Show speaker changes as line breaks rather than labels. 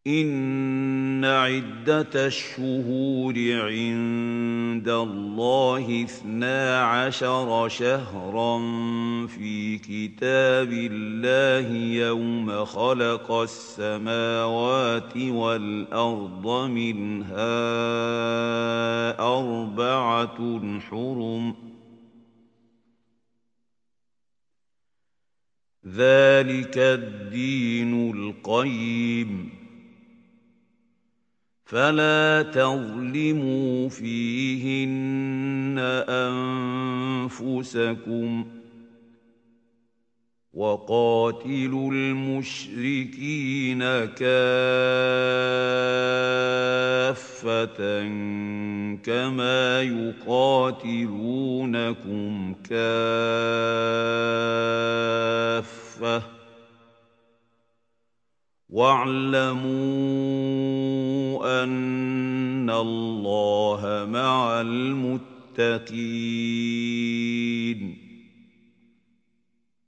إن عدة الشهور عند الله 12 شهرا في كتاب الله يوم خلق السماوات والأرض منها 4 حرم ذلك الدين القيم فلا تظلموا فيهن أنفسكم وقاتلوا المشركين كافة كما يقاتلونكم كافة واعلموا أن الله مع المتقين